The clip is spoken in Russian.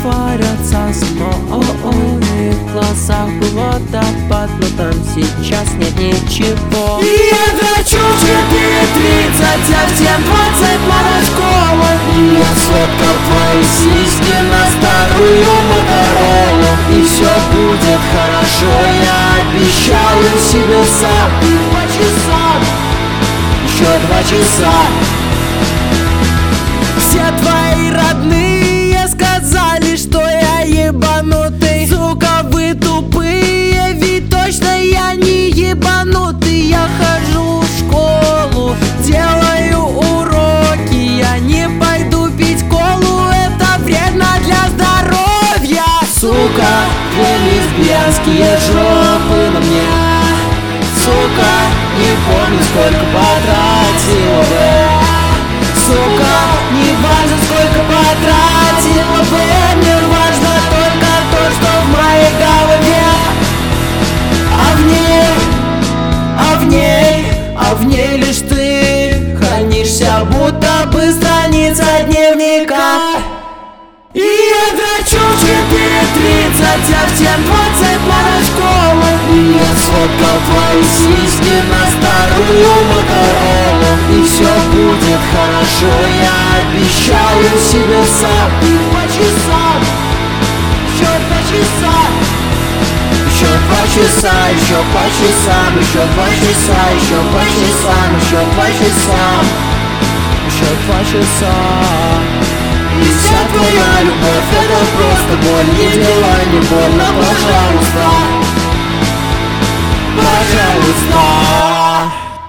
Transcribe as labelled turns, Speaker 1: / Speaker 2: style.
Speaker 1: растворятся снова. В глазах был водопад, но там сейчас нет ничего.
Speaker 2: И я драчу в 4:30, а в 7:20 моя школа. И я сфоткал твои сиськи на старую Моторолу. И все будет хорошо, я обещал им себе сам. 2 часа, еще 2 часа. Все твои родные сказали, что я ебанутый. Сука, вы тупые, ведь точно я не ебанутый. Я хожу в школу, делаю уроки. Я не пойду пить колу, это вредно для здоровья. Сука, две лесбиянские жопы на мне. Сука, не помню, сколько потратила бы. Сука, не важно, сколько потратила бы. Мне важно только то, что в моей голове. А в ней лишь ты хранишься, будто бы страница дневника. И я драчу в 4:30, а в 7:20 моя школа. И я сфоткал твои сиськи на старую Моторолу. И все будет хорошо, я обещал им себе сам. 2 часа, еще 2 часа. Еще 2 часа, еще по часам. Еще 2 часа, еще по часам. Еще 2 часа, еще 2 часа. И вся твоя любовь — это просто боль. Не делай, не больно, пожалуйста.